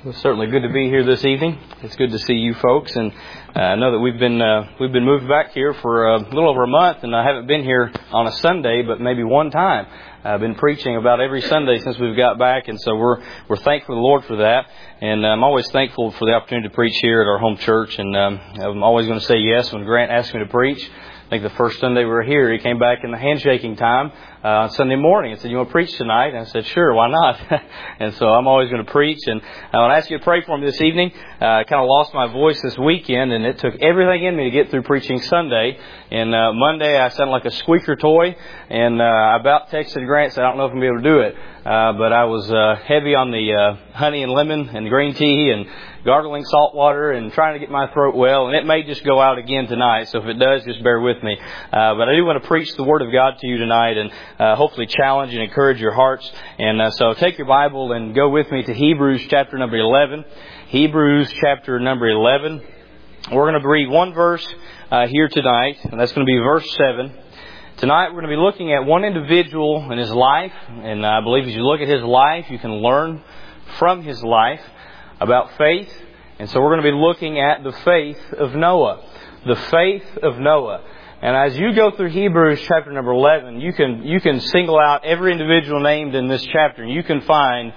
It's certainly good to be here this evening. It's good to see you folks, and I know that we've been moved back here for a little over a month, and I haven't been here on a Sunday, but maybe one time. I've been preaching about every Sunday since we've got back, and so we're thankful to the Lord for that. And I'm always thankful for the opportunity to preach here at our home church, and I'm always going to say yes when Grant asks me to preach. I think the first Sunday we were here, he came back in the handshaking time on Sunday morning and said, "You want to preach tonight?" And I said, "Sure, why not?" And so I'm always going to preach. And I want to ask you to pray for me this evening. I kind of lost my voice this weekend, and it took everything in me to get through preaching Sunday. And Monday I sounded like a squeaker toy, and I about texted Grant and said, "I don't know if I'm going to be able to do it." But I was heavy on the honey and lemon and green tea and gargling salt water and trying to get my throat well, and it may just go out again tonight, so if it does, just bear with me. But I do want to preach the Word of God to you tonight and hopefully challenge and encourage your hearts. And so take your Bible and go with me to Hebrews chapter number 11. Hebrews chapter number 11. We're going to read one verse here tonight, and that's going to be verse 7. Tonight we're going to be looking at one individual in his life, and I believe as you look at his life, you can learn from his life about faith. And so we're going to be looking at the faith of Noah. The faith of Noah. And as you go through Hebrews chapter number 11, you can single out every individual named in this chapter, and you can find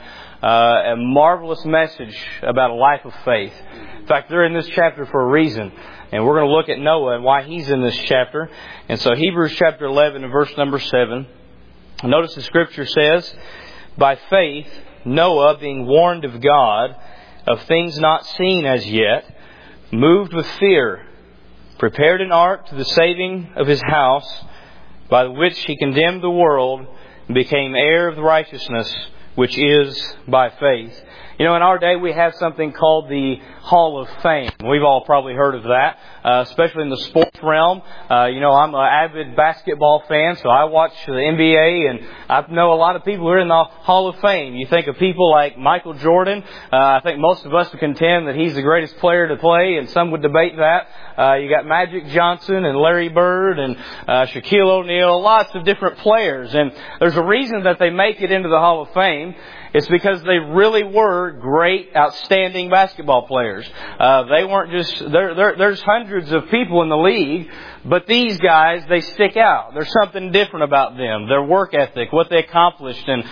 a marvelous message about a life of faith. In fact, they're in this chapter for a reason. And we're going to look at Noah and why he's in this chapter. And so Hebrews chapter 11 and verse number 7. Notice the scripture says, "By faith, Noah, being warned of God of things not seen as yet, moved with fear, prepared an ark to the saving of his house, by which he condemned the world and became heir of the righteousness which is by faith." You know, in our day we have something called the Hall of Fame. We've all probably heard of that, especially in the sports realm. You know, I'm an avid basketball fan, so I watch the NBA, and I know a lot of people who are in the Hall of Fame. You think of people like Michael Jordan. I think most of us would contend that he's the greatest player to play, and some would debate that. You got Magic Johnson and Larry Bird and Shaquille O'Neal, lots of different players. And there's a reason that they make it into the Hall of Fame. It's because they really were great, outstanding basketball players. They weren't just, there's hundreds of people in the league, but these guys, they stick out. There's something different about them. Their work ethic, what they accomplished, and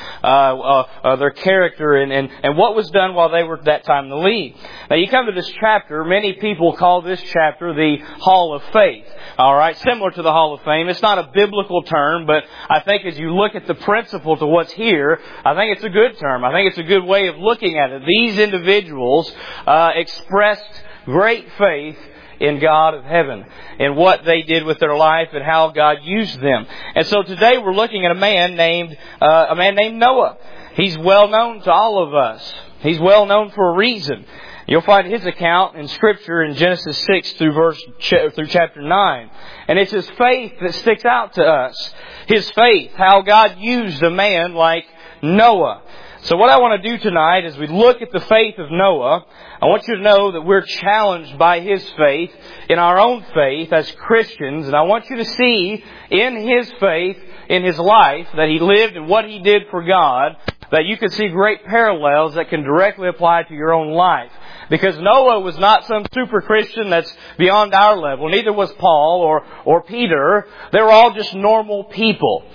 their character, and what was done while they were at that time in the league. Now you come to this chapter, many people call this chapter the Hall of Faith. Alright, similar to the Hall of Fame. It's not a biblical term, but I think as you look at the principle to what's here, I think it's a good term. I think it's a good way of looking at it. These individuals expressed great faith in God of heaven, and what they did with their life and how God used them. And so today we're looking at a man named Noah. He's well known to all of us. He's well known for a reason. You'll find his account in Scripture in Genesis 6 through chapter 9. And it's his faith that sticks out to us. His faith, how God used a man like Noah. So what I want to do tonight as we look at the faith of Noah, I want you to know that we're challenged by his faith in our own faith as Christians. And I want you to see in his faith, in his life, that he lived and what he did for God, that you can see great parallels that can directly apply to your own life. Because Noah was not some super Christian that's beyond our level. Neither was Paul or Peter. They were all just normal people.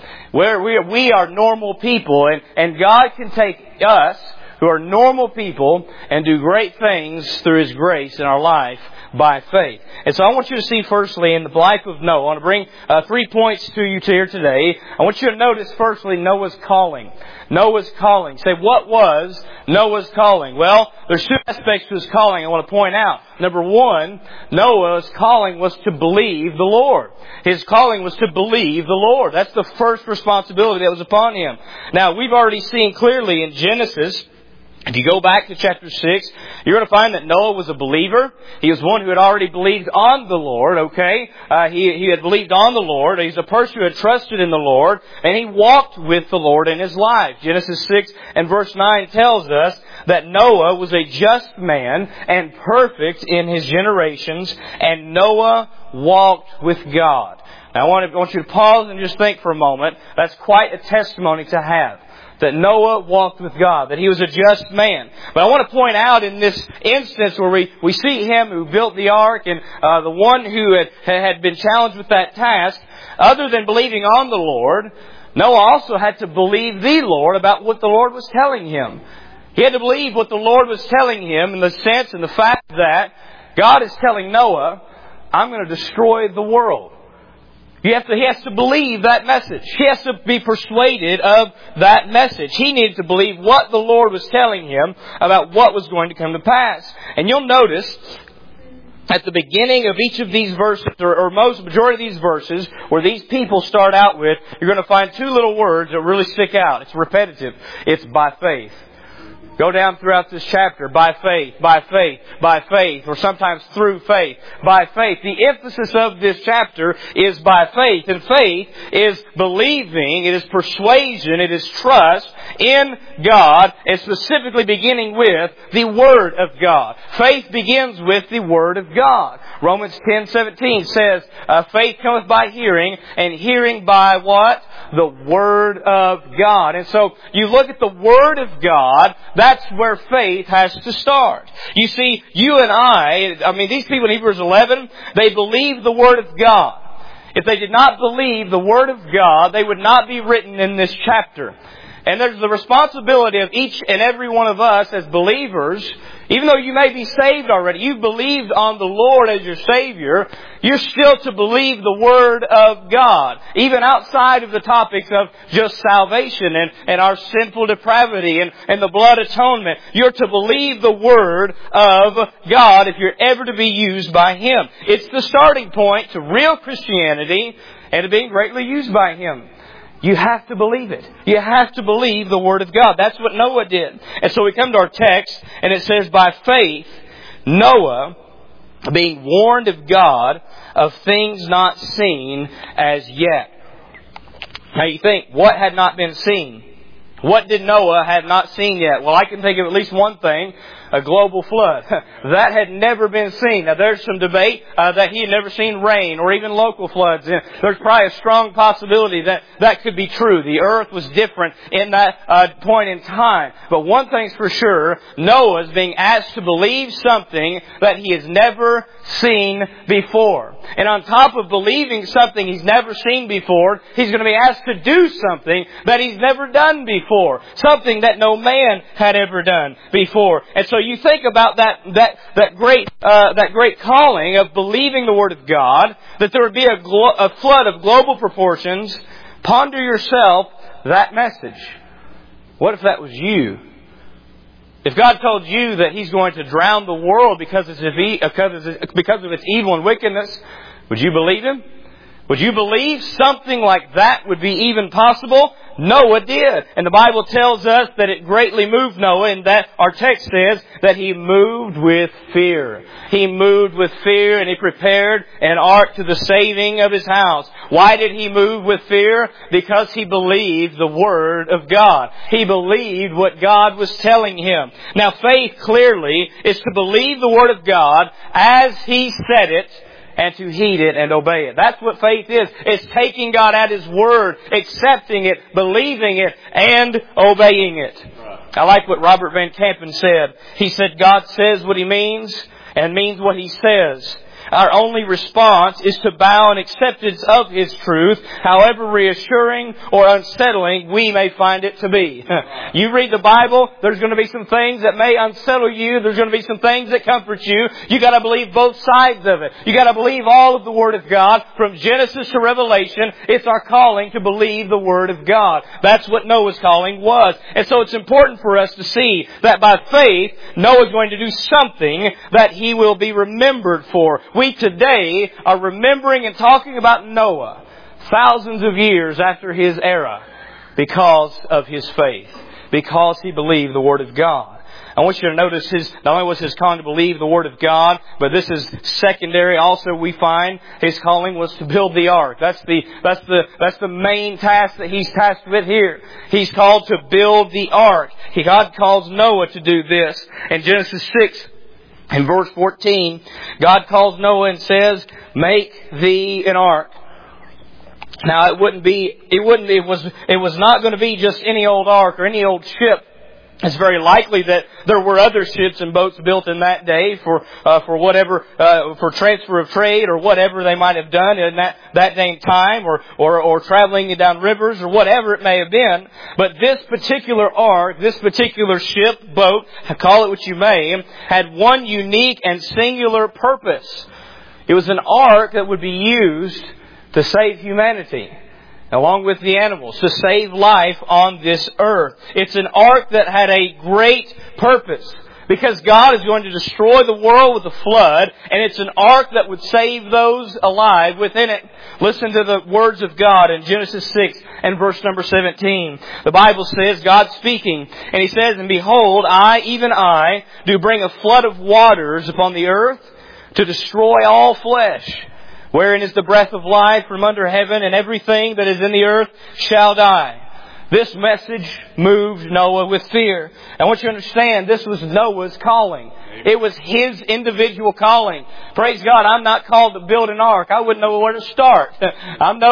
We are normal people. And God can take us, who are normal people, and do great things through His grace in our life by faith. And so I want you to see firstly in the life of Noah. I want to bring 3 points to you here today. I want you to notice firstly Noah's calling. Noah's calling. Say, what was Noah's calling? Well, there's two aspects to his calling I want to point out. Number one, Noah's calling was to believe the Lord. His calling was to believe the Lord. That's the first responsibility that was upon him. Now, we've already seen clearly in Genesis, if you go back to chapter 6, you're going to find that Noah was a believer. He was one who had already believed on the Lord, okay? He had believed on the Lord. He's a person who had trusted in the Lord, and he walked with the Lord in his life. Genesis 6 and verse 9 tells us that Noah was a just man and perfect in his generations, and Noah walked with God. Now I want you to pause and just think for a moment. That's quite a testimony to have. that Noah walked with God, that he was a just man. But I want to point out in this instance where we see him who built the ark and the one who had been challenged with that task, other than believing on the Lord, Noah also had to believe the Lord about what the Lord was telling him. He had to believe what the Lord was telling him in the sense and the fact that God is telling Noah, I'm going to destroy the world. He has to believe that message. He has to be persuaded of that message. He needed to believe what the Lord was telling him about what was going to come to pass. And you'll notice at the beginning of each of these verses, or most majority of these verses, where these people start out with, you're going to find two little words that really stick out. It's repetitive. It's by faith. Go down throughout this chapter, by faith, by faith, by faith, or sometimes through faith, by faith. The emphasis of this chapter is by faith. And faith is believing, it is persuasion, it is trust in God, and specifically beginning with the Word of God. Faith begins with the Word of God. Romans 10:17 says, faith cometh by hearing, and hearing by what? The Word of God. And so you look at the Word of God, that's where faith has to start. You see, you and I mean, these people in Hebrews 11, they believe the Word of God. If they did not believe the Word of God, they would not be written in this chapter. And there's the responsibility of each and every one of us as believers. Even though you may be saved already, you've believed on the Lord as your Savior, you're still to believe the Word of God. Even outside of the topics of just salvation and our sinful depravity and the blood atonement. You're to believe the Word of God if you're ever to be used by Him. It's the starting point to real Christianity and to being greatly used by Him. You have to believe it. You have to believe the Word of God. That's what Noah did. And so we come to our text, and it says, by faith, Noah, being warned of God of things not seen as yet. Now you think, what had not been seen? What did Noah have not seen yet? Well, I can think of at least one thing. A global flood. That had never been seen. Now there's some debate that he had never seen rain or even local floods. And there's probably a strong possibility that that could be true. The earth was different in that point in time. But one thing's for sure, Noah is being asked to believe something that he has never seen before. And on top of believing something he's never seen before, he's going to be asked to do something that he's never done before. Something that no man had ever done before. And so you think about that great calling of believing the Word of God, that there would be a flood of global proportions. Ponder yourself that message. What if that was you? If God told you that He's going to drown the world because of its evil and wickedness, would you believe Him? Would you believe something like that would be even possible? Noah did. And the Bible tells us that it greatly moved Noah, and that our text says that he moved with fear. He moved with fear, and he prepared an ark to the saving of his house. Why did he move with fear? Because he believed the Word of God. He believed what God was telling him. Now faith clearly is to believe the Word of God as He said it, and to heed it and obey it. That's what faith is. It's taking God at His Word, accepting it, believing it, and obeying it. I like what Robert Van Kampen said. He said, God says what He means and means what He says. Our only response is to bow in acceptance of His truth, however reassuring or unsettling we may find it to be. You read the Bible, there's going to be some things that may unsettle you. There's going to be some things that comfort you. You got to believe both sides of it. You got to believe all of the Word of God from Genesis to Revelation. It's our calling to believe the Word of God. That's what Noah's calling was. And so it's important for us to see that by faith, Noah's going to do something that he will be remembered for. We today are remembering and talking about Noah thousands of years after his era because of his faith, because he believed the Word of God. I want you to notice not only was his calling to believe the Word of God, but this is secondary. Also, we find his calling was to build the ark. That's the main task that he's tasked with here. He's called to build the ark. God calls Noah to do this. In Genesis 6, in verse 14, God calls Noah and says, make thee an ark. Now it was not going to be just any old ark or any old ship. It's very likely that there were other ships and boats built in that day for whatever, for transfer of trade or whatever they might have done in that day and time, or traveling down rivers or whatever it may have been. But this particular ark, this particular ship, boat, call it what you may, had one unique and singular purpose. It was an ark that would be used to save humanity, along with the animals, to save life on this earth. It's an ark that had a great purpose, because God is going to destroy the world with a flood, and it's an ark that would save those alive within it. Listen to the words of God in Genesis 6 and verse number 17. The Bible says, God speaking, and He says, "And behold, I, even I, do bring a flood of waters upon the earth to destroy all flesh, wherein is the breath of life from under heaven, and everything that is in the earth shall die." This message moved Noah with fear. I want you to understand, this was Noah's calling. It was his individual calling. Praise God, I'm not called to build an ark. I wouldn't know where to start. I'm no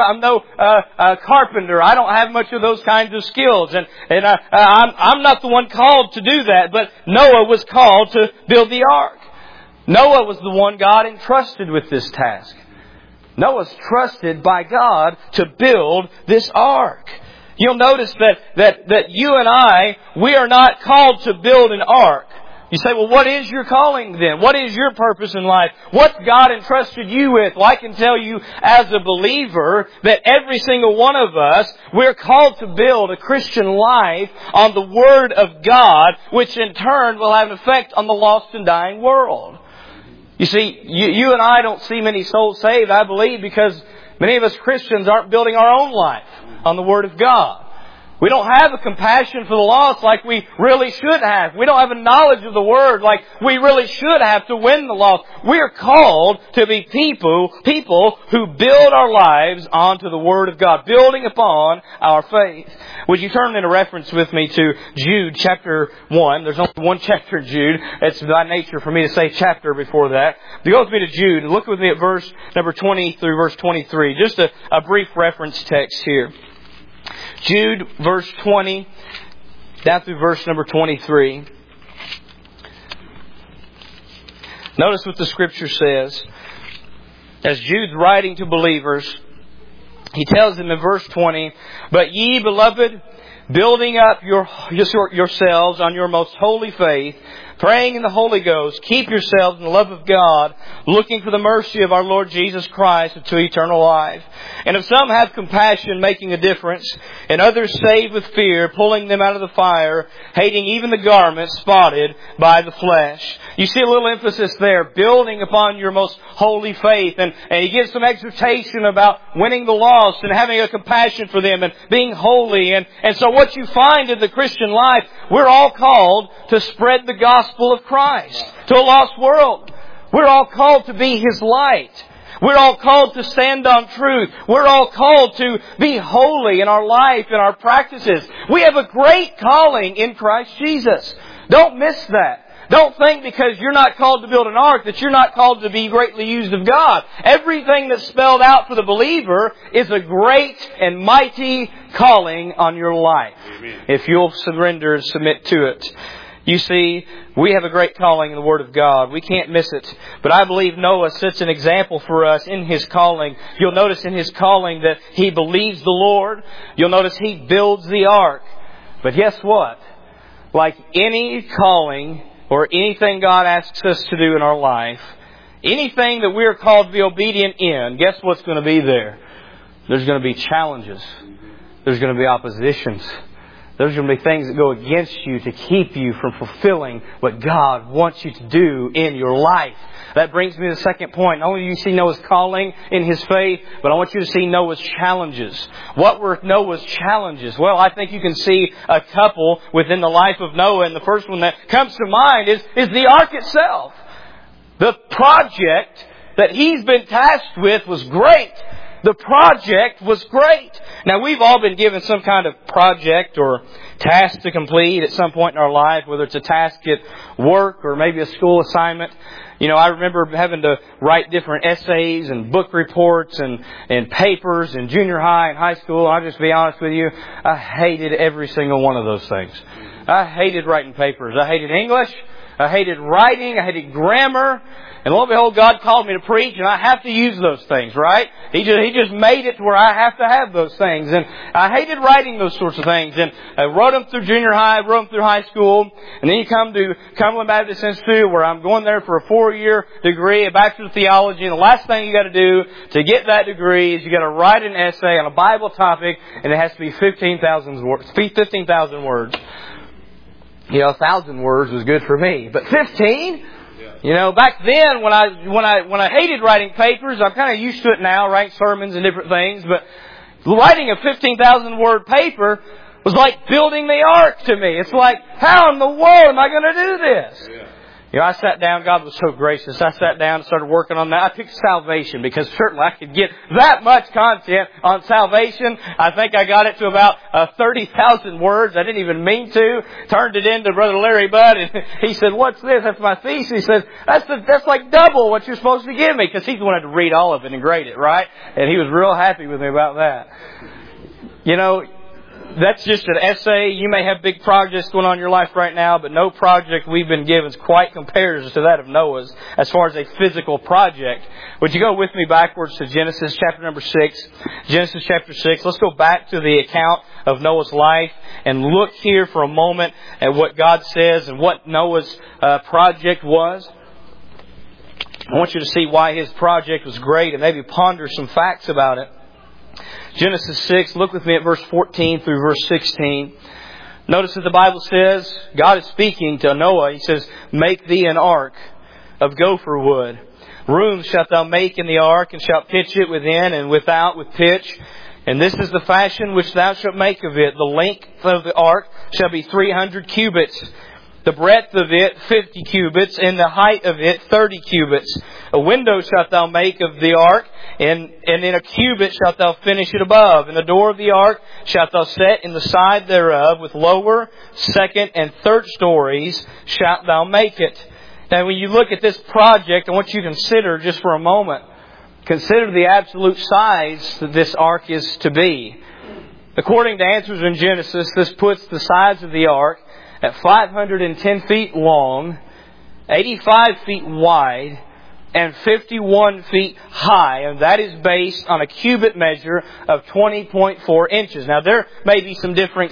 carpenter. I don't have much of those kinds of skills. And I'm not the one called to do that. But Noah was called to build the ark. Noah was the one God entrusted with this task. Noah's trusted by God to build this ark. You'll notice that you and I, we are not called to build an ark. You say, well, what is your calling then? What is your purpose in life? What's God entrusted you with? Well, I can tell you as a believer that every single one of us, we're called to build a Christian life on the Word of God, which in turn will have an effect on the lost and dying world. You see, you and I don't see many souls saved, I believe, because many of us Christians aren't building our own life on the Word of God. We don't have a compassion for the lost like we really should have. We don't have a knowledge of the Word like we really should have to win the lost. We are called to be people who build our lives onto the Word of God, building upon our faith. Would you turn in a reference with me to Jude chapter 1? There's only one chapter in Jude. It's by nature for me to say chapter before that. Go with me to Jude and look with me at verse number 20 through verse 23. Just a brief reference text here. Jude, verse 20, down through verse number 23. Notice what the Scripture says. As Jude's writing to believers, he tells them in verse 20, "But ye, beloved, building up yourselves on your most holy faith, praying in the Holy Ghost, keep yourselves in the love of God, looking for the mercy of our Lord Jesus Christ unto eternal life. And if some have compassion, making a difference, and others save with fear, pulling them out of the fire, hating even the garment spotted by the flesh." You see a little emphasis there, building upon your most holy faith. And he gives some exhortation about winning the lost and having a compassion for them and being holy. And so what you find in the Christian life, we're all called to spread the gospel of Christ to a lost world. We're all called to be His light. We're all called to stand on truth. We're all called to be holy in our life and our practices. We have a great calling in Christ Jesus. Don't miss that. Don't think because you're not called to build an ark that you're not called to be greatly used of God. Everything that's spelled out for the believer is a great and mighty calling on your life. Amen. If you'll surrender and submit to it. You see, we have a great calling in the Word of God. We can't miss it. But I believe Noah sets an example for us in his calling. You'll notice in his calling that he believes the Lord. You'll notice he builds the ark. But guess what? Like any calling or anything God asks us to do in our life, anything that we're called to be obedient in, guess what's going to be there? There's going to be challenges. There's going to be oppositions. There's going to be things that go against you to keep you from fulfilling what God wants you to do in your life. That brings me to the second point. Not only do you see Noah's calling in his faith, but I want you to see Noah's challenges. What were Noah's challenges? Well, I think you can see a couple within the life of Noah. And the first one that comes to mind is the ark itself. The project that he's been tasked with was great. the project was great. Now, we've all been given some kind of project or task to complete at some point in our life, whether it's a task at work or maybe a school assignment. You know, I remember having to write different essays and book reports and papers in junior high and high school. I'll just be honest with you, I hated every single one of those things. I hated writing papers. I hated English. I hated writing. I hated grammar. And lo and behold, God called me to preach, and I have to use those things, right? He just made it to where I have to have those things. And I hated writing those sorts of things. And I wrote them through junior high, wrote them through high school. And then you come to Cumberland Baptist Institute, where I'm going there for a 4-year degree, a Bachelor of Theology. And the last thing you got to do to get that degree is you got to write an essay on a Bible topic, and it has to be 15,000 words. 15,000 words. You know, 1,000 words was good for me. But 15? You know, back then when I hated writing papers, I'm kind of used to it now, writing sermons and different things, but writing a 15,000 word paper was like building the ark to me. It's like, how in the world am I going to do this? Yeah. You know, I sat down. God was so gracious. I sat down and started working on that. I picked salvation because certainly I could get that much content on salvation. I think I got it to about 30,000 words. I didn't even mean to. Turned it in to Brother Larry Budd, and he said, "What's this?" That's my thesis. He says, "That's like double what you're supposed to give me," because he's the one who had to read all of it and grade it, right? And he was real happy with me about that. You know, that's just an essay. You may have big projects going on in your life right now, but no project we've been given quite compares to that of Noah's as far as a physical project. Would you go with me backwards to Genesis chapter number 6? Genesis chapter 6. Let's go back to the account of Noah's life and look here for a moment at what God says and what Noah's project was. I want you to see why his project was great and maybe ponder some facts about it. Genesis 6, look with me at verse 14 through verse 16. Notice that the Bible says, God is speaking to Noah. He says, "Make thee an ark of gopher wood. Rooms shalt thou make in the ark, and shalt pitch it within and without with pitch. And this is the fashion which thou shalt make of it. The length of the ark shall be 300 cubits. The breadth of it 50 cubits, and the height of it 30 cubits. A window shalt thou make of the ark, and in a cubit shalt thou finish it above. And the door of the ark shalt thou set in the side thereof, with lower, second, and third stories shalt thou make it." Now when you look at this project, I want you to consider just for a moment, consider the absolute size that this ark is to be. According to Answers in Genesis, this puts the size of the ark at 510 feet long, 85 feet wide, and 51 feet high. And that is based on a cubit measure of 20.4 inches. Now, there may be some differing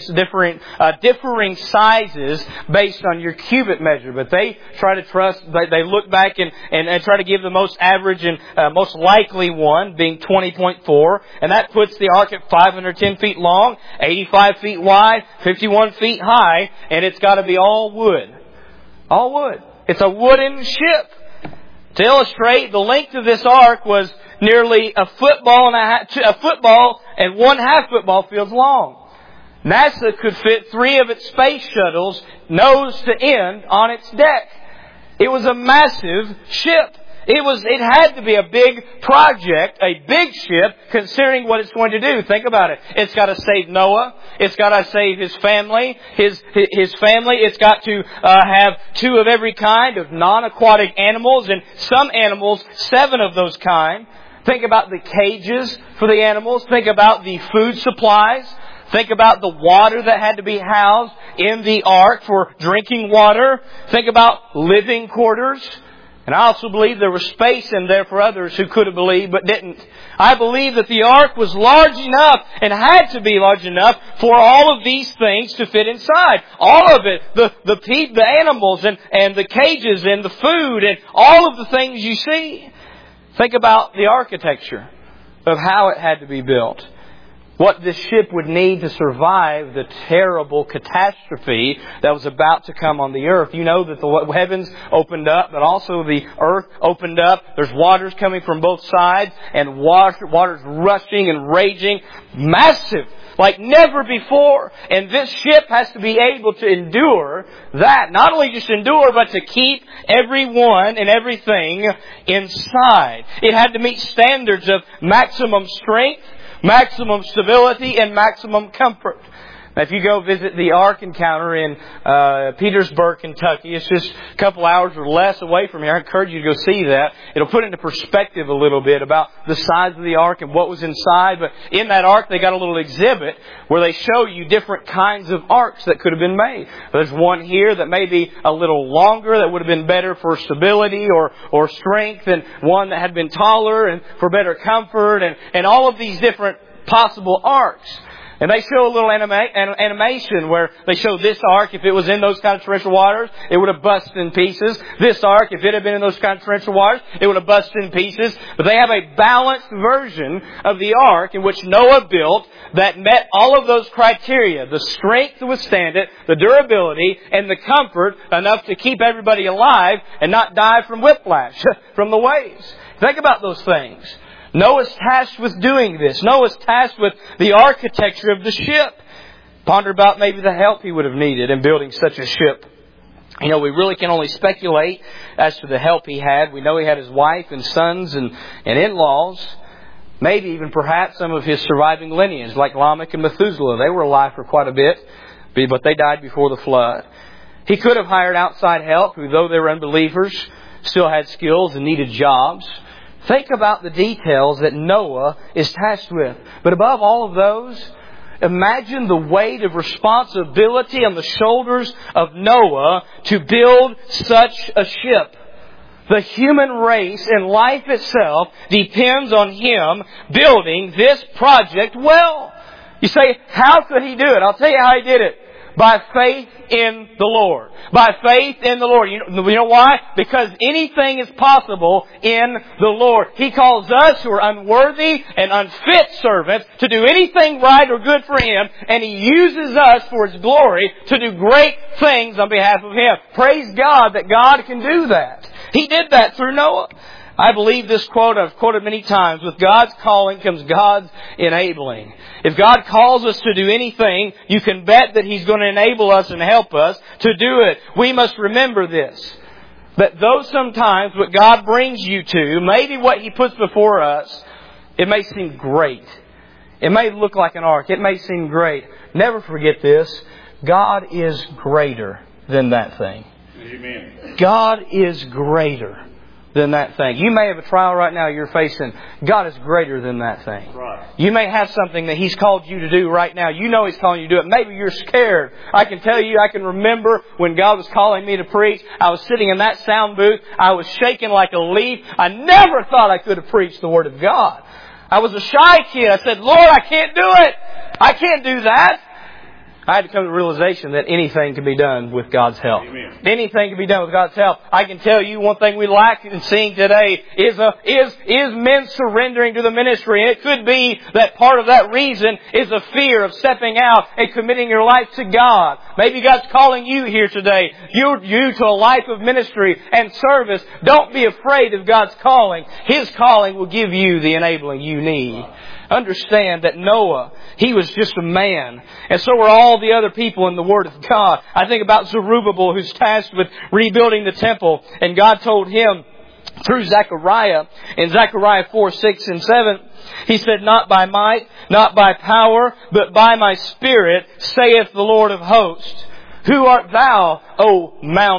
sizes based on your cubit measure, but they try to they look back and try to give the most average and most likely one, being 20.4. And that puts the ark at 510 feet long, 85 feet wide, 51 feet high, and it's got to be all wood. All wood. It's a wooden ship. To illustrate, the length of this ark was nearly a football and 1/2 football fields long. NASA could fit 3 of its space shuttles nose to end on its deck. It was a massive ship. It had to be a big project, a big ship, considering what it's going to do. Think about it. It's got to save Noah. It's got to save his family. His family. It's got to have 2 of every kind of non-aquatic animals, and some animals, 7 of those kind. Think about the cages for the animals. Think about the food supplies. Think about the water that had to be housed in the ark for drinking water. Think about living quarters. And I also believe there was space in there for others who could have believed but didn't. I believe that the ark was large enough and had to be large enough for all of these things to fit inside. All of it. The animals and the cages and the food and all of the things you see. Think about the architecture of how it had to be built. what this ship would need to survive the terrible catastrophe that was about to come on the earth. You know that the heavens opened up, but also the earth opened up. There's waters coming from both sides, and water's rushing and raging. Massive, like never before. And this ship has to be able to endure that. Not only just endure, but to keep everyone and everything inside. It had to meet standards of maximum strength, maximum stability, and maximum comfort. Now, if you go visit the Ark Encounter in Petersburg, Kentucky, it's just a couple hours or less away from here. I encourage you to go see that. It'll put into perspective a little bit about the size of the Ark and what was inside. But in that Ark, they got a little exhibit where they show you different kinds of arks that could have been made. There's one here that may be a little longer, that would have been better for stability or strength, and one that had been taller and for better comfort, and all of these different possible arks. And they show a little animation where they show this ark, if it was in those kind of torrential waters, it would have busted in pieces. This ark, if it had been in those kind of torrential waters, it would have busted in pieces. But they have a balanced version of the ark in which Noah built that met all of those criteria. The strength to withstand it, the durability, and the comfort enough to keep everybody alive and not die from whiplash from the waves. Think about those things. Noah's tasked with doing this. Noah's tasked with the architecture of the ship. Ponder about maybe the help he would have needed in building such a ship. You know, we really can only speculate as to the help he had. We know he had his wife and sons and in-laws. Maybe even perhaps some of his surviving lineage, like Lamech and Methuselah. They were alive for quite a bit, but they died before the flood. He could have hired outside help who, though they were unbelievers, still had skills and needed jobs. Think about the details that Noah is tasked with. But above all of those, imagine the weight of responsibility on the shoulders of Noah to build such a ship. The human race and life itself depends on him building this project well. You say, how could he do it? I'll tell you how he did it. By faith in the Lord. By faith in the Lord. You know why? Because anything is possible in the Lord. He calls us who are unworthy and unfit servants to do anything right or good for Him, and He uses us for His glory to do great things on behalf of Him. Praise God that God can do that. He did that through Noah. I believe this quote, I've quoted many times, with God's calling comes God's enabling. If God calls us to do anything, you can bet that He's going to enable us and help us to do it. We must remember this, that though sometimes what God brings you to, maybe what He puts before us, it may seem great. It may look like an ark. It may seem great. Never forget this. God is greater than that thing. Amen. God is greater than that thing. You may have a trial right now you're facing. God is greater than that thing. Right. You may have something that He's called you to do right now. You know He's calling you to do it. Maybe you're scared. I can tell you, I can remember when God was calling me to preach. I was sitting in that sound booth. I was shaking like a leaf. I never thought I could have preached the Word of God. I was a shy kid. I said, Lord, I can't do it. I can't do that. I had to come to the realization that anything can be done with God's help. Amen. Anything can be done with God's help. I can tell you one thing we lack in seeing today is men surrendering to the ministry. And it could be that part of that reason is a fear of stepping out and committing your life to God. Maybe God's calling you here today. You to a life of ministry and service. Don't be afraid of God's calling. His calling will give you the enabling you need. Understand that Noah, he was just a man. And so were all the other people in the Word of God. I think about Zerubbabel, who's tasked with rebuilding the temple. And God told him through Zechariah, in Zechariah 4, 6, and 7, He said, not by might, not by power, but by my Spirit, saith the Lord of hosts. Who art thou, O mountain? ?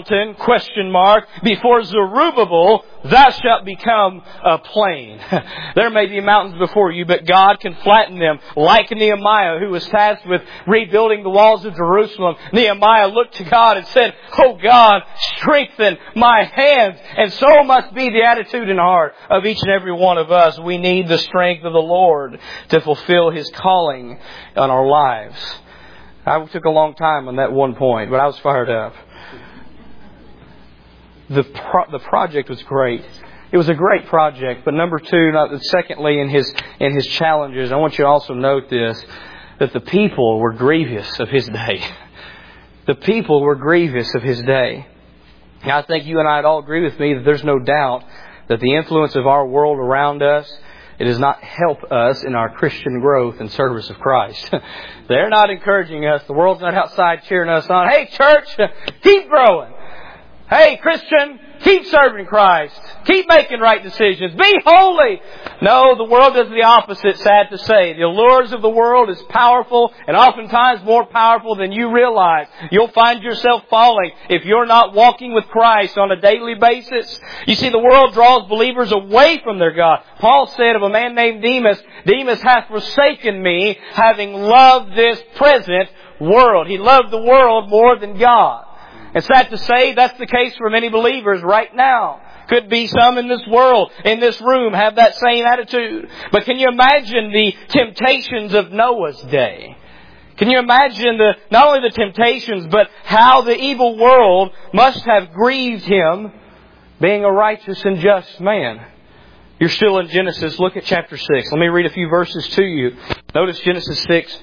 Before Zerubbabel, thou shalt become a plain. There may be mountains before you, but God can flatten them. Like Nehemiah, who was tasked with rebuilding the walls of Jerusalem. Nehemiah looked to God and said, Oh God, strengthen my hands. And so must be the attitude and heart of each and every one of us. We need the strength of the Lord to fulfill His calling on our lives. I took a long time on that one point, but I was fired up. The project was great. It was a great project. But number two, secondly, in his challenges, I want you to also note this, that the people were grievous of his day. The people were grievous of his day. Now, I think you and I would all agree with me that there's no doubt that the influence of our world around us, it does not help us in our Christian growth and service of Christ. They're not encouraging us. The world's not outside cheering us on. Hey, church, keep growing. Hey, Christian, keep serving Christ. Keep making right decisions. Be holy. No, the world does the opposite, sad to say. The allures of the world is powerful and oftentimes more powerful than you realize. You'll find yourself falling if you're not walking with Christ on a daily basis. You see, the world draws believers away from their God. Paul said of a man named Demas, Demas hath forsaken me, having loved this present world. He loved the world more than God. It's sad to say that's the case for many believers right now. Could be some in this world, in this room, have that same attitude. But can you imagine the temptations of Noah's day? Can you imagine not only the temptations, but how the evil world must have grieved him, being a righteous and just man? You're still in Genesis. Look at chapter 6. Let me read a few verses to you. Notice Genesis 6,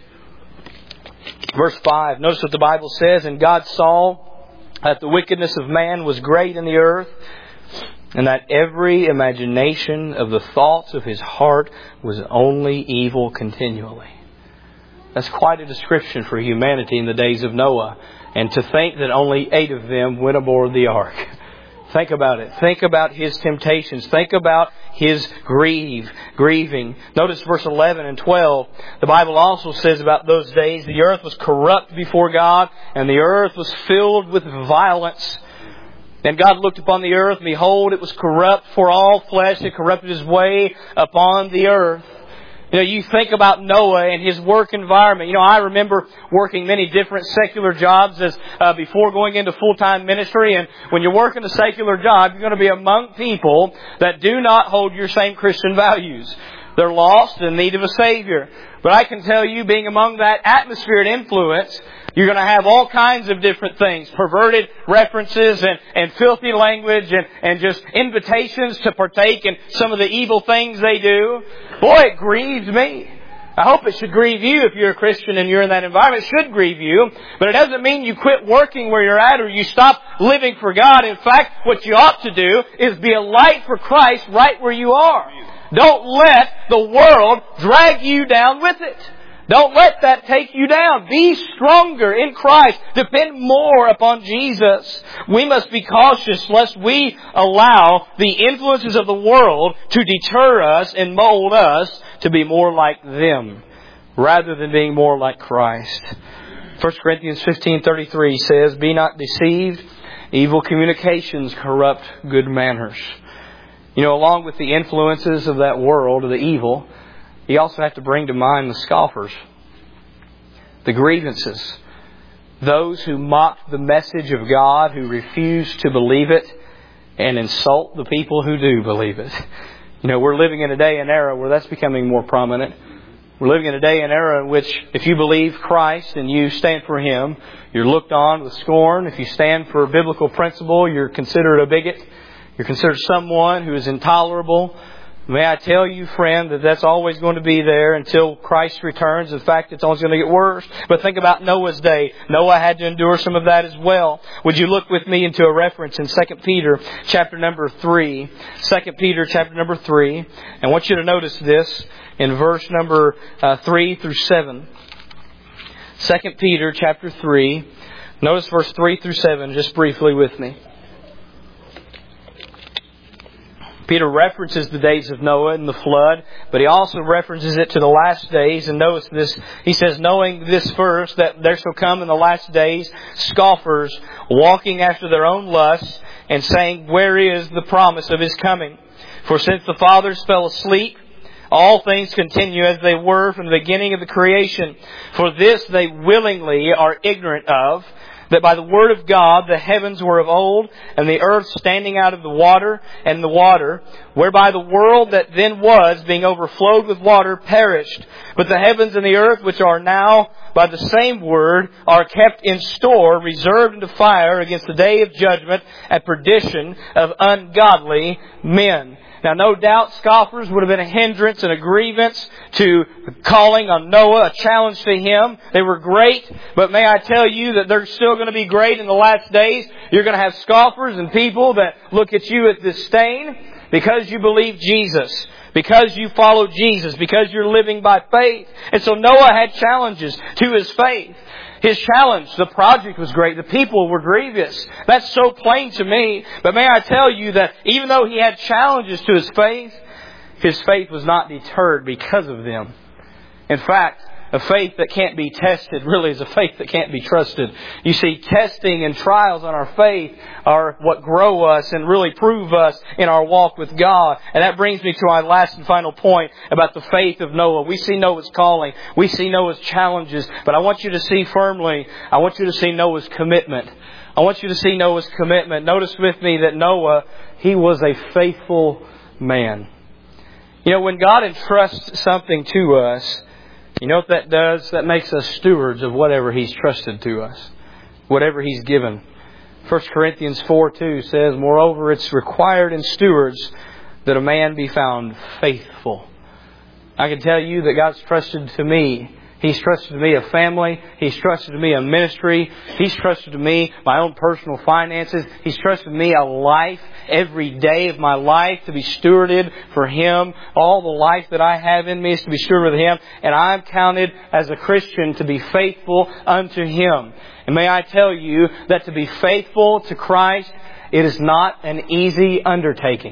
verse 5. Notice what the Bible says. And God saw that the wickedness of man was great in the earth, and that every imagination of the thoughts of his heart was only evil continually. That's quite a description for humanity in the days of Noah. And to think that only 8 of them went aboard the ark. Think about it. Think about his temptations. Think about his grieving. Notice verse 11 and 12. The Bible also says about those days, the earth was corrupt before God, and the earth was filled with violence. And God looked upon the earth, and behold, it was corrupt, for all flesh had corrupted his way upon the earth. You know, you think about Noah and his work environment. You know, I remember working many different secular jobs before going into full-time ministry. And when you're working a secular job, you're going to be among people that do not hold your same Christian values. They're lost and in need of a Savior. But I can tell you, being among that atmosphere and influence, you're going to have all kinds of different things. Perverted references and filthy language and just invitations to partake in some of the evil things they do. Boy, it grieves me. I hope it should grieve you if you're a Christian and you're in that environment. It should grieve you. But it doesn't mean you quit working where you're at or you stop living for God. In fact, what you ought to do is be a light for Christ right where you are. Don't let the world drag you down with it. Don't let that take you down. Be stronger in Christ. Depend more upon Jesus. We must be cautious lest we allow the influences of the world to deter us and mold us to be more like them rather than being more like Christ. 1 Corinthians 15:33 says, "Be not deceived. Evil communications corrupt good manners." You know, along with the influences of that world, of the evil, you also have to bring to mind the scoffers, the grievances, those who mock the message of God, who refuse to believe it, and insult the people who do believe it. You know, we're living in a day and era where that's becoming more prominent. We're living in a day and era in which if you believe Christ and you stand for Him, you're looked on with scorn. If you stand for a biblical principle, you're considered a bigot. You're considered someone who is intolerable. May I tell you, friend, that that's always going to be there until Christ returns. In fact, it's always going to get worse. But think about Noah's day. Noah had to endure some of that as well. Would you look with me into a reference in 2 Peter chapter number 3. 2 Peter chapter number 3. I want you to notice this in verse number 3 through 7. 2 Peter chapter 3. Notice verse 3 through 7 just briefly with me. Peter references the days of Noah and the flood, but he also references it to the last days. And notice this, he says, knowing this first, that there shall come in the last days scoffers, walking after their own lusts, and saying, where is the promise of His coming? For since the fathers fell asleep, all things continue as they were from the beginning of the creation. For this they willingly are ignorant of, that by the word of God the heavens were of old, and the earth standing out of the water, and the water, whereby the world that then was, being overflowed with water, perished. But the heavens and the earth, which are now, by the same word are kept in store, reserved into fire against the day of judgment and perdition of ungodly men. Now, no doubt scoffers would have been a hindrance and a grievance to calling on Noah, a challenge to him. They were great, but may I tell you that they're still going to be great in the last days. You're going to have scoffers and people that look at you with disdain because you believe Jesus, because you follow Jesus, because you're living by faith. And so Noah had challenges to his faith. His challenge, the project was great. The people were grievous. That's so plain to me. But may I tell you that even though he had challenges to his faith was not deterred because of them. In fact, a faith that can't be tested really is a faith that can't be trusted. You see, testing and trials on our faith are what grow us and really prove us in our walk with God. And that brings me to my last and final point about the faith of Noah. We see Noah's calling. We see Noah's challenges. But I want you to see firmly, I want you to see Noah's commitment. I want you to see Noah's commitment. Notice with me that Noah, he was a faithful man. You know, when God entrusts something to us, you know what that does? That makes us stewards of whatever He's trusted to us. Whatever He's given. 1 Corinthians 4:2 says, moreover, it's required in stewards that a man be found faithful. I can tell you that God's trusted to me. He's trusted to me a family. He's trusted to me a ministry. He's trusted to me my own personal finances. He's trusted me a life, every day of my life to be stewarded for Him. All the life that I have in me is to be stewarded with Him. And I'm counted as a Christian to be faithful unto Him. And may I tell you that to be faithful to Christ, it is not an easy undertaking.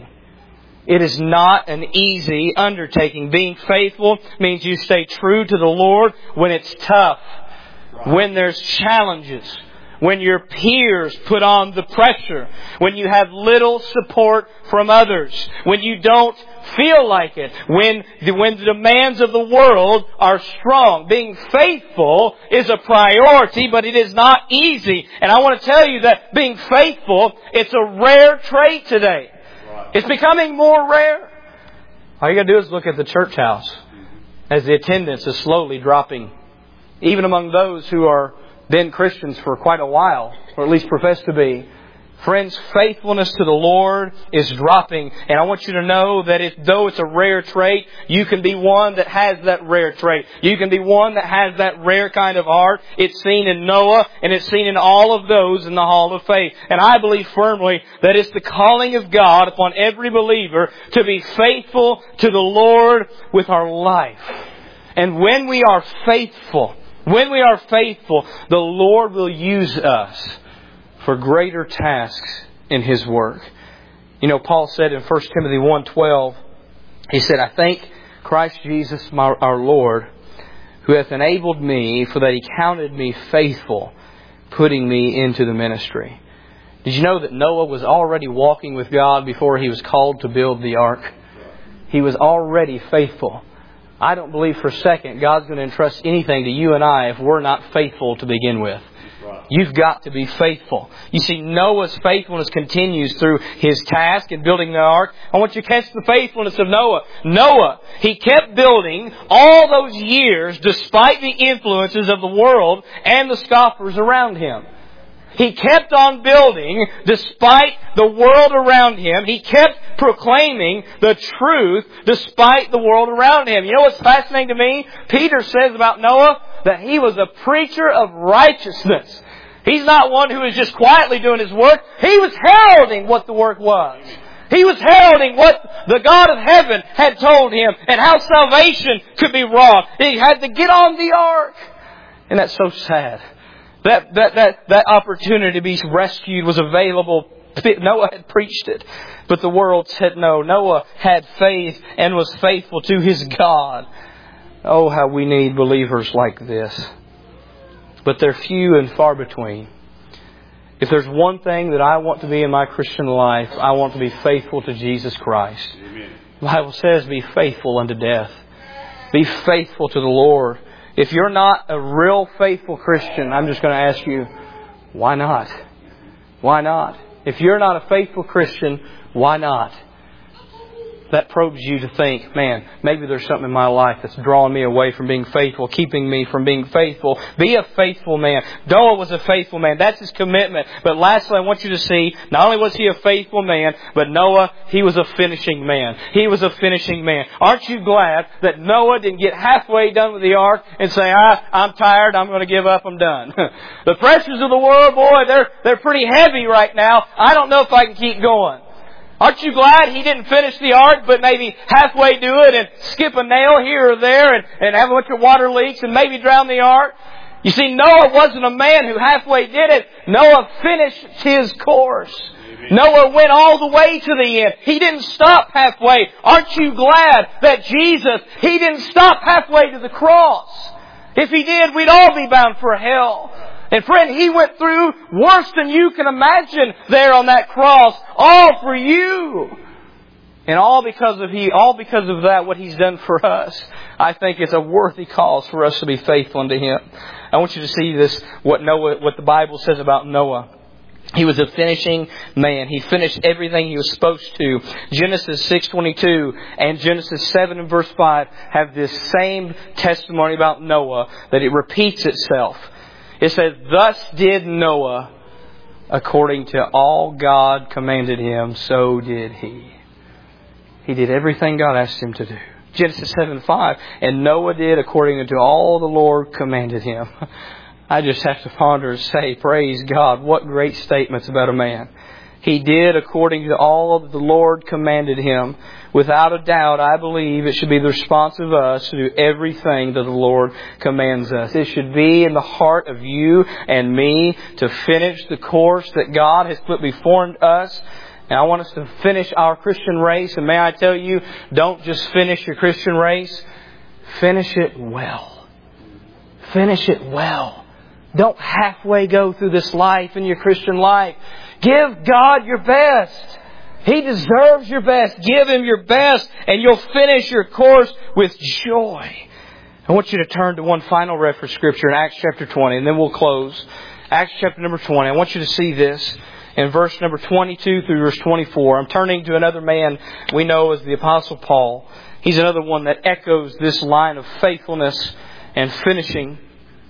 It is not an easy undertaking. Being faithful means you stay true to the Lord when it's tough, when there's challenges, when your peers put on the pressure, when you have little support from others, when you don't feel like it, when the demands of the world are strong. Being faithful is a priority, but it is not easy. And I want to tell you that being faithful, it's a rare trait today. It's becoming more rare. All you got to do is look at the church house as the attendance is slowly dropping. Even among those who are been Christians for quite a while, or at least profess to be. Friends, faithfulness to the Lord is dropping. And I want you to know that though it's a rare trait, you can be one that has that rare trait. You can be one that has that rare kind of heart. It's seen in Noah and it's seen in all of those in the hall of faith. And I believe firmly that it's the calling of God upon every believer to be faithful to the Lord with our life. And when we are faithful, the Lord will use us for greater tasks in His work. You know, Paul said in 1 Timothy 1:12, he said, I thank Christ Jesus our Lord, who hath enabled me, for that He counted me faithful, putting me into the ministry. Did you know that Noah was already walking with God before he was called to build the ark? He was already faithful. I don't believe for a second God's going to entrust anything to you and I if we're not faithful to begin with. You've got to be faithful. You see, Noah's faithfulness continues through his task in building the ark. I want you to catch the faithfulness of Noah. Noah, he kept building all those years despite the influences of the world and the scoffers around him. He kept on building despite the world around him. He kept proclaiming the truth despite the world around him. You know what's fascinating to me? Peter says about Noah that he was a preacher of righteousness. He's not one who is just quietly doing his work. He was heralding what the work was. He was heralding what the God of heaven had told him and how salvation could be wrought. He had to get on the ark. And that's so sad. That opportunity to be rescued was available. Noah had preached it, but the world said no. Noah had faith and was faithful to his God. Oh, how we need believers like this. But they're few and far between. If there's one thing that I want to be in my Christian life, I want to be faithful to Jesus Christ. Amen. The Bible says, be faithful unto death. Be faithful to the Lord. If you're not a real faithful Christian, I'm just going to ask you, why not? Why not? If you're not a faithful Christian, why not? that probes you to think, man, maybe there's something in my life that's drawing me away from being faithful, keeping me from being faithful. Be a faithful man. Noah was a faithful man. That's his commitment. But lastly, I want you to see, not only was he a faithful man, but Noah, he was a finishing man. He was a finishing man. Aren't you glad that Noah didn't get halfway done with the ark and say, I'm tired, I'm going to give up, I'm done. The pressures of the world, boy, they're pretty heavy right now. I don't know if I can keep going. Aren't you glad he didn't finish the ark, but maybe halfway do it and skip a nail here or there and have a bunch of water leaks and maybe drown the ark? You see, Noah wasn't a man who halfway did it. Noah finished his course. Noah went all the way to the end. He didn't stop halfway. Aren't you glad that Jesus, He didn't stop halfway to the cross? If He did, we'd all be bound for hell. And friend, He went through worse than you can imagine there on that cross, all for you. And all because of that, what He's done for us, I think it's a worthy cause for us to be faithful unto Him. I want you to see this, what the Bible says about Noah. He was a finishing man. He finished everything he was supposed to. Genesis 6:22 and Genesis 7 and verse 5 have this same testimony about Noah, that it repeats itself. It says, thus did Noah according to all God commanded him, so did he. He did everything God asked him to do. Genesis 7:5, and Noah did according to all the Lord commanded him. I just have to ponder and say, praise God, what great statements about a man. He did according to all that the Lord commanded him. Without a doubt, I believe it should be the response of us to do everything that the Lord commands us. It should be in the heart of you and me to finish the course that God has put before us. And I want us to finish our Christian race. And may I tell you, don't just finish your Christian race. Finish it well. Finish it well. Don't halfway go through this life in your Christian life. Give God your best. He deserves your best. Give Him your best and you'll finish your course with joy. I want you to turn to one final reference scripture in Acts chapter 20 and then we'll close. Acts chapter number 20. I want you to see this in verse number 22 through verse 24. I'm turning to another man we know as the Apostle Paul. He's another one that echoes this line of faithfulness and finishing.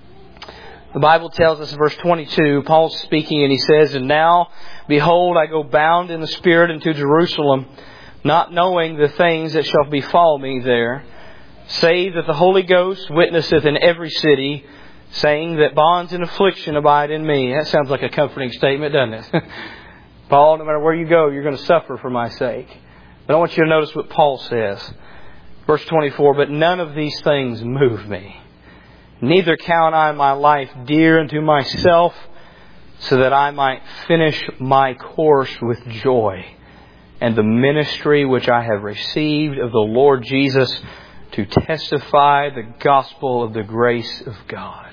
The Bible tells us in verse 22, Paul's speaking and he says, and now, behold, I go bound in the Spirit into Jerusalem, not knowing the things that shall befall me there, save that the Holy Ghost witnesseth in every city, saying that bonds and affliction abide in me. That sounds like a comforting statement, doesn't it? Paul, no matter where you go, you're going to suffer for my sake. But I want you to notice what Paul says. Verse 24, but none of these things move me. Neither count I my life dear unto myself, so that I might finish my course with joy, and the ministry which I have received of the Lord Jesus, to testify the gospel of the grace of God.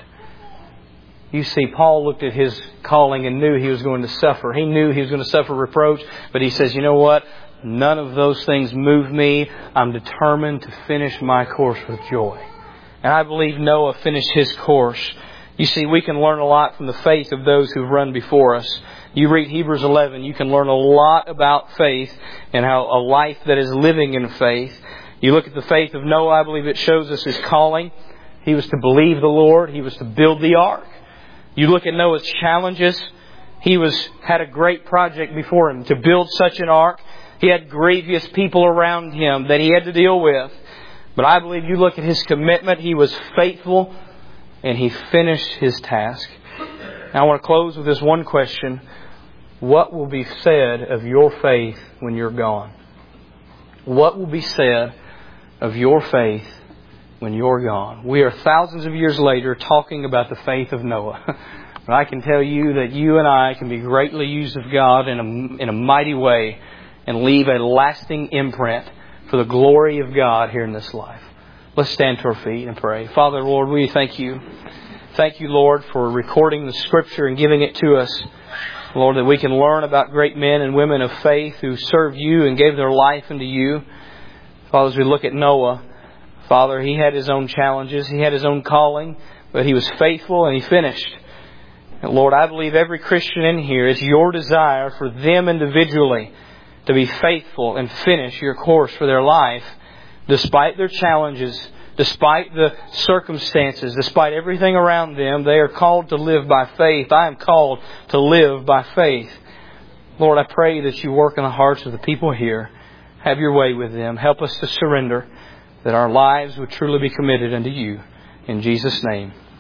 You see, Paul looked at his calling and knew he was going to suffer. He knew he was going to suffer reproach, but he says, you know what? None of those things move me. I'm determined to finish my course with joy. And I believe Noah finished his course. You see, we can learn a lot from the faith of those who've run before us. You read Hebrews 11, you can learn a lot about faith and how a life that is living in faith. You look at the faith of Noah, I believe it shows us his calling. He was to believe the Lord. He was to build the ark. You look at Noah's challenges. He had a great project before him to build such an ark. He had grievous people around him that he had to deal with. But I believe you look at his commitment, he was faithful and he finished his task. Now I want to close with this one question. What will be said of your faith when you're gone? What will be said of your faith when you're gone? We are thousands of years later talking about the faith of Noah. But I can tell you that you and I can be greatly used of God in a mighty way and leave a lasting imprint for the glory of God here in this life. Let's stand to our feet and pray. Father, Lord, we thank you. Thank you, Lord, for recording the Scripture and giving it to us. Lord, that we can learn about great men and women of faith who served you and gave their life unto you. Father, as we look at Noah, Father, he had his own challenges. He had his own calling, but he was faithful and he finished. And Lord, I believe every Christian in here, it's your desire for them individually to be faithful and finish your course for their life, despite their challenges, despite the circumstances, despite everything around them. They are called to live by faith. I am called to live by faith. Lord, I pray that You work in the hearts of the people here. Have Your way with them. Help us to surrender, that our lives would truly be committed unto You. In Jesus' name.